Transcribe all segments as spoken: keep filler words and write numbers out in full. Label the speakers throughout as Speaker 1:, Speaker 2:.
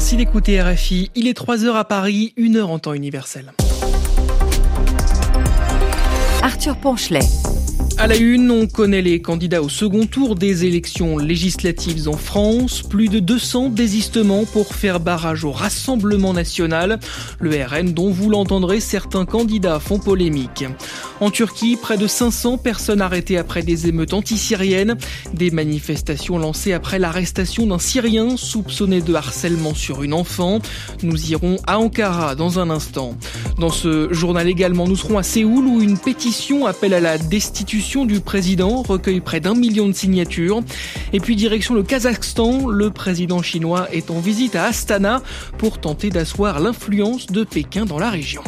Speaker 1: Merci d'écouter R F I. Il est trois heures à Paris, une heure en temps universel.
Speaker 2: Arthur Ponchelet.
Speaker 1: À la une, on connaît les candidats au second tour des élections législatives en France. Plus de deux cents désistements pour faire barrage au Rassemblement national. Le R N, dont vous l'entendrez, certains candidats font polémique. En Turquie, près de cinq cents personnes arrêtées après des émeutes anti-syriennes. Des manifestations lancées après l'arrestation d'un Syrien soupçonné de harcèlement sur une enfant. Nous irons à Ankara dans un instant. Dans ce journal également, nous serons à Séoul où une pétition appelle à la destitution du président recueille près d'un million de signatures. Et puis direction le Kazakhstan, le président chinois est en visite à Astana pour tenter d'asseoir l'influence de Pékin dans la région.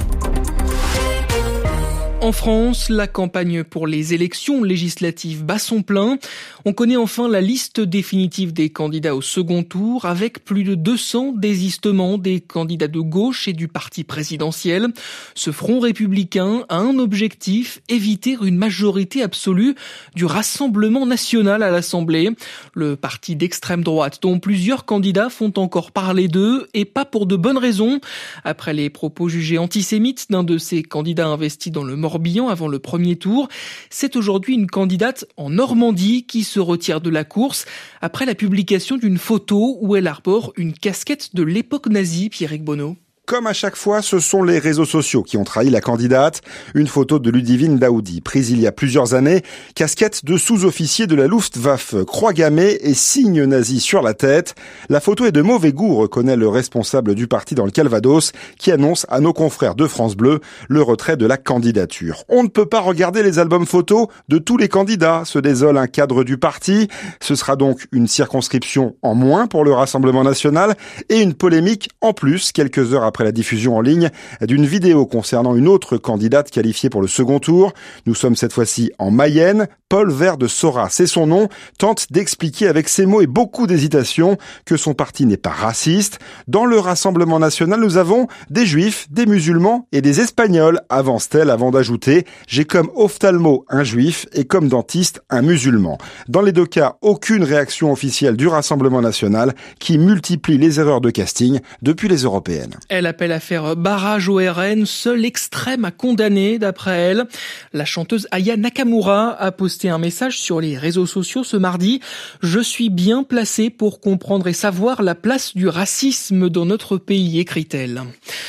Speaker 1: En France, la campagne pour les élections législatives bat son plein. On connaît enfin la liste définitive des candidats au second tour avec plus de deux cents désistements des candidats de gauche et du parti présidentiel. Ce front républicain a un objectif, éviter une majorité absolue du Rassemblement national à l'Assemblée. Le parti d'extrême droite dont plusieurs candidats font encore parler d'eux et pas pour de bonnes raisons. Après les propos jugés antisémites d'un de ces candidats investis dans le Morbihan avant le premier tour, c'est aujourd'hui une candidate en Normandie qui se retire de la course après la publication d'une photo où elle arbore une casquette de l'époque nazie, Pierrick Bonneau.
Speaker 3: Comme à chaque fois, ce sont les réseaux sociaux qui ont trahi la candidate. Une photo de Ludivine Daoudi, prise il y a plusieurs années, casquette de sous-officier de la Luftwaffe, croix gammée et signe nazi sur la tête. La photo est de mauvais goût, reconnaît le responsable du parti dans le Calvados, qui annonce à nos confrères de France Bleu le retrait de la candidature. On ne peut pas regarder les albums photos de tous les candidats, se désole un cadre du parti. Ce sera donc une circonscription en moins pour le Rassemblement national et une polémique en plus, quelques heures après la diffusion en ligne d'une vidéo concernant une autre candidate qualifiée pour le second tour. Nous sommes cette fois-ci en Mayenne. Paul Vert de Sora, c'est son nom, tente d'expliquer avec ses mots et beaucoup d'hésitation que son parti n'est pas raciste. Dans le Rassemblement national, nous avons des juifs, des musulmans et des espagnols, avance-t-elle avant d'ajouter « J'ai comme ophtalmo un juif et comme dentiste un musulman ». Dans les deux cas, aucune réaction officielle du Rassemblement national qui multiplie les erreurs de casting depuis les européennes.
Speaker 1: Elle appelle à faire barrage au R N, seul extrême à condamner d'après elle. La chanteuse Aya Nakamura a posté un message sur les réseaux sociaux ce mardi. « Je suis bien placée pour comprendre et savoir la place du racisme dans notre pays », écrit-elle.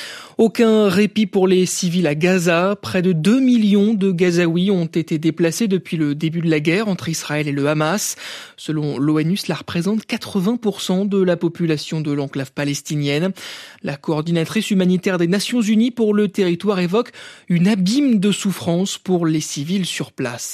Speaker 1: Aucun répit pour les civils à Gaza. Près de deux millions de Gazaouis ont été déplacés depuis le début de la guerre entre Israël et le Hamas. Selon l'ONU, cela représente quatre-vingts pour cent de la population de l'enclave palestinienne. La coordinatrice humanitaire des Nations Unies pour le territoire évoque une abîme de souffrance pour les civils sur place.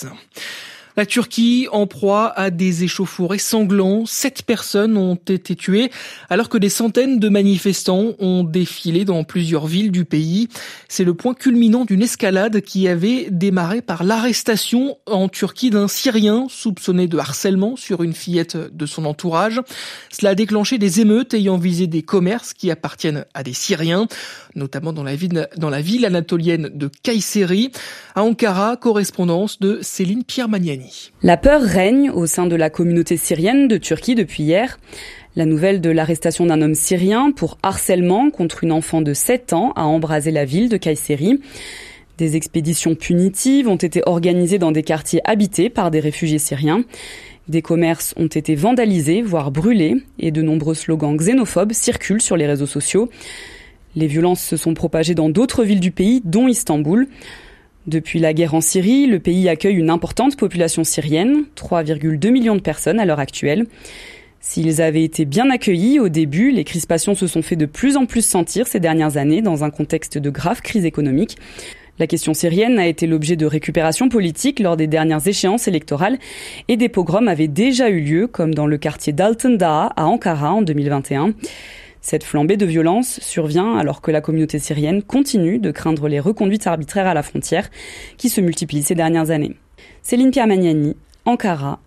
Speaker 1: La Turquie en proie à des échauffourées sanglants. Sept personnes ont été tuées alors que des centaines de manifestants ont défilé dans plusieurs villes du pays. C'est le point culminant d'une escalade qui avait démarré par l'arrestation en Turquie d'un Syrien soupçonné de harcèlement sur une fillette de son entourage. Cela a déclenché des émeutes ayant visé des commerces qui appartiennent à des Syriens, notamment dans la ville, dans la ville anatolienne de Kayseri. À Ankara, correspondance de Céline Pierre-Magnani.
Speaker 4: La peur règne au sein de la communauté syrienne de Turquie depuis hier. La nouvelle de l'arrestation d'un homme syrien pour harcèlement contre une enfant de sept ans a embrasé la ville de Kayseri. Des expéditions punitives ont été organisées dans des quartiers habités par des réfugiés syriens. Des commerces ont été vandalisés, voire brûlés, et de nombreux slogans xénophobes circulent sur les réseaux sociaux. Les violences se sont propagées dans d'autres villes du pays, dont Istanbul. Depuis la guerre en Syrie, le pays accueille une importante population syrienne, trois virgule deux millions de personnes à l'heure actuelle. S'ils avaient été bien accueillis au début, les crispations se sont fait de plus en plus sentir ces dernières années dans un contexte de grave crise économique. La question syrienne a été l'objet de récupérations politiques lors des dernières échéances électorales et des pogroms avaient déjà eu lieu, comme dans le quartier d'Altındağ à Ankara en deux mille vingt et un. Cette flambée de violence survient alors que la communauté syrienne continue de craindre les reconduites arbitraires à la frontière qui se multiplient ces dernières années. Céline Pierre-Magnani, Ankara,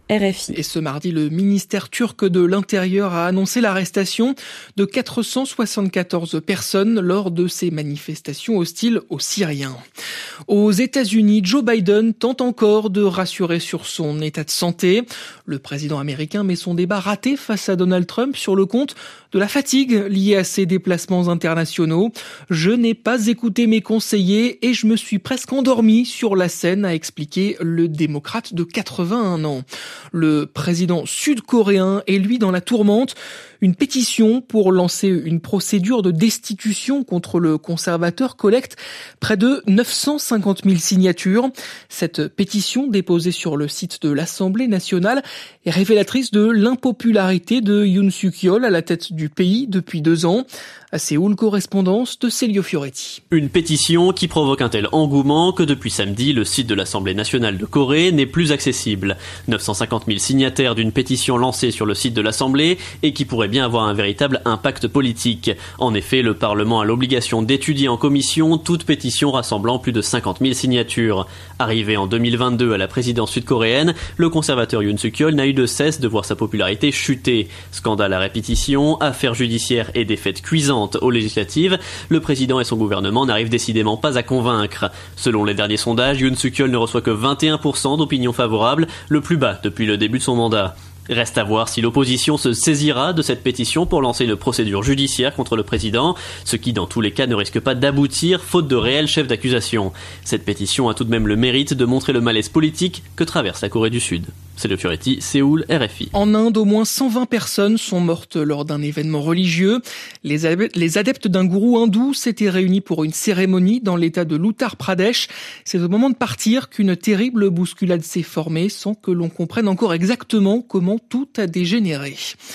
Speaker 4: R F I.
Speaker 1: Et ce mardi, le ministère turc de l'Intérieur a annoncé l'arrestation de quatre cent soixante-quatorze personnes lors de ces manifestations hostiles aux Syriens. Aux États-Unis, Joe Biden tente encore de rassurer sur son état de santé. Le président américain met son débat raté face à Donald Trump sur le compte de la fatigue liée à ses déplacements internationaux. Je n'ai pas écouté mes conseillers et je me suis presque endormi sur la scène, a expliqué le démocrate de quatre-vingt-un ans. Le président sud-coréen est lui dans la tourmente. Une pétition pour lancer une procédure de destitution contre le conservateur collecte près de neuf cent cinquante mille signatures. Cette pétition déposée sur le site de l'Assemblée nationale est révélatrice de l'impopularité de Yoon Suk-yeol à la tête du pays depuis deux ans. À Séoul, correspondance de Célio Fioretti.
Speaker 5: Une pétition qui provoque un tel engouement que depuis samedi, le site de l'Assemblée nationale de Corée n'est plus accessible. neuf cent cinquante mille signataires d'une pétition lancée sur le site de l'Assemblée et qui pourrait bien avoir un véritable impact politique. En effet, le Parlement a l'obligation d'étudier en commission toute pétition rassemblant plus de cinquante mille signatures. Arrivé en deux mille vingt-deux à la présidence sud-coréenne, le conservateur Yoon Suk-yeol n'a eu de cesse de voir sa popularité chuter. Scandale à répétition, affaires judiciaires et défaites cuisantes aux législatives, le président et son gouvernement n'arrivent décidément pas à convaincre. Selon les derniers sondages, Yoon Suk-yeol ne reçoit que vingt et un pour cent d'opinion favorable, le plus bas depuis le début de son mandat. Reste à voir si l'opposition se saisira de cette pétition pour lancer une procédure judiciaire contre le président, ce qui dans tous les cas ne risque pas d'aboutir faute de réels chefs d'accusation. Cette pétition a tout de même le mérite de montrer le malaise politique que traverse la Corée du Sud. C'est le Fioretti, Séoul, R F I.
Speaker 1: En Inde, au moins cent vingt personnes sont mortes lors d'un événement religieux. Les adeptes, les adeptes d'un gourou hindou s'étaient réunis pour une cérémonie dans l'état de l'Uttar Pradesh. C'est au moment de partir qu'une terrible bousculade s'est formée sans que l'on comprenne encore exactement comment tout a dégénéré.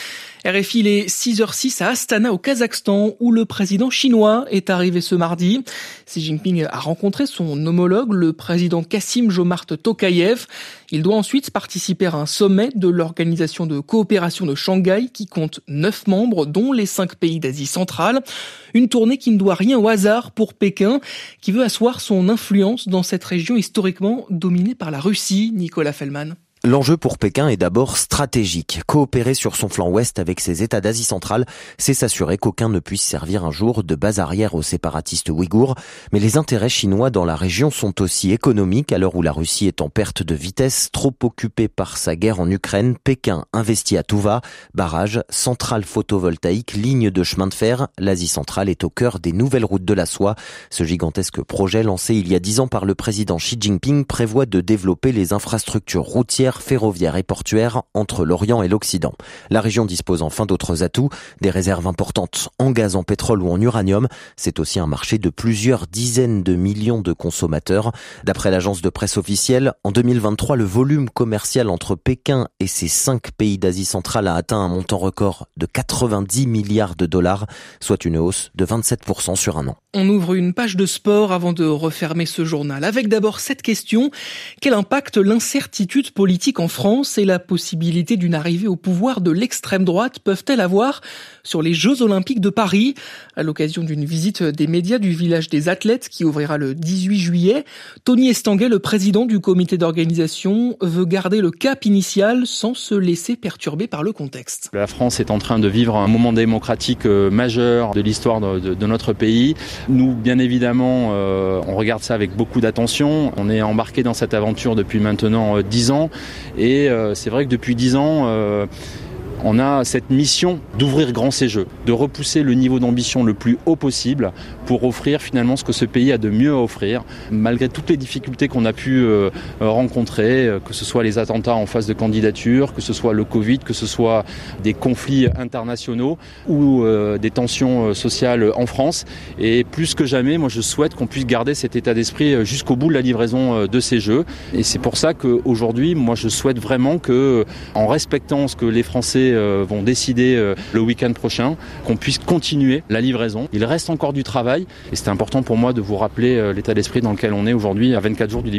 Speaker 1: R F I, il est six heures six à Astana, au Kazakhstan, où le président chinois est arrivé ce mardi. Xi Jinping a rencontré son homologue, le président Kassim-Jomart Tokayev. Il doit ensuite participer à un sommet de l'Organisation de coopération de Shanghai, qui compte neuf membres, dont les cinq pays d'Asie centrale. Une tournée qui ne doit rien au hasard pour Pékin, qui veut asseoir son influence dans cette région historiquement dominée par la Russie. Nicolas Fellman.
Speaker 6: L'enjeu pour Pékin est d'abord stratégique. Coopérer sur son flanc ouest avec ses États d'Asie centrale, c'est s'assurer qu'aucun ne puisse servir un jour de base arrière aux séparatistes ouïghours. Mais les intérêts chinois dans la région sont aussi économiques. À l'heure où la Russie est en perte de vitesse, trop occupée par sa guerre en Ukraine, Pékin investit à tout va. Barrages, centrales photovoltaïques, lignes de chemin de fer. L'Asie centrale est au cœur des nouvelles routes de la soie. Ce gigantesque projet lancé il y a dix ans par le président Xi Jinping prévoit de développer les infrastructures routières, ferroviaire et portuaire entre l'Orient et l'Occident. La région dispose enfin d'autres atouts, des réserves importantes en gaz, en pétrole ou en uranium. C'est aussi un marché de plusieurs dizaines de millions de consommateurs. D'après l'agence de presse officielle, en deux mille vingt-trois, le volume commercial entre Pékin et ses cinq pays d'Asie centrale a atteint un montant record de quatre-vingt-dix milliards de dollars, soit une hausse de vingt-sept pour cent sur un an.
Speaker 1: On ouvre une page de sport avant de refermer ce journal. Avec d'abord cette question: quel impact l'incertitude politique en France et la possibilité d'une arrivée au pouvoir de l'extrême droite peuvent-elles avoir sur les Jeux Olympiques de Paris? À l'occasion d'une visite des médias du village des athlètes qui ouvrira le dix-huit juillet, Tony Estanguet, le président du comité d'organisation, veut garder le cap initial sans se laisser perturber par le contexte.
Speaker 7: La France est en train de vivre un moment démocratique majeur de l'histoire de, de, de notre pays. Nous, bien évidemment, euh, on regarde ça avec beaucoup d'attention. On est embarqué dans cette aventure depuis maintenant dix ans. Et euh, c'est vrai que depuis dix ans, euh, on a cette mission d'ouvrir grand ces Jeux, de repousser le niveau d'ambition le plus haut possible pour offrir finalement ce que ce pays a de mieux à offrir, malgré toutes les difficultés qu'on a pu euh, rencontrer, que ce soit les attentats en phase de candidature, que ce soit le Covid, que ce soit des conflits internationaux ou euh, des tensions sociales en France. Et plus que jamais, moi je souhaite qu'on puisse garder cet état d'esprit jusqu'au bout de la livraison de ces Jeux. Et c'est pour ça qu'aujourd'hui, moi je souhaite vraiment que, en respectant ce que les Français vont décider le week-end prochain, qu'on puisse continuer la livraison. Il reste encore du travail et c'est important pour moi de vous rappeler l'état d'esprit dans lequel on est aujourd'hui à vingt-quatre jours du début des Jeux.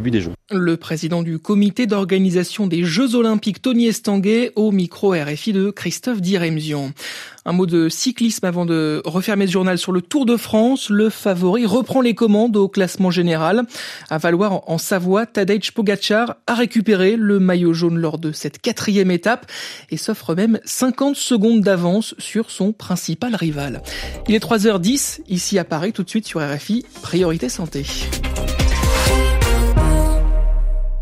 Speaker 1: Le président du comité d'organisation des Jeux Olympiques, Tony Estanguet, au micro R F I de Christophe Diremzian. Un mot de cyclisme avant de refermer ce journal sur le Tour de France. Le favori reprend les commandes au classement général. À Valoir, en Savoie, Tadej Pogačar a récupéré le maillot jaune lors de cette quatrième étape et s'offre même cinquante secondes d'avance sur son principal rival. Il est trois heures dix, ici à Paris, tout de suite sur R F I, Priorité Santé.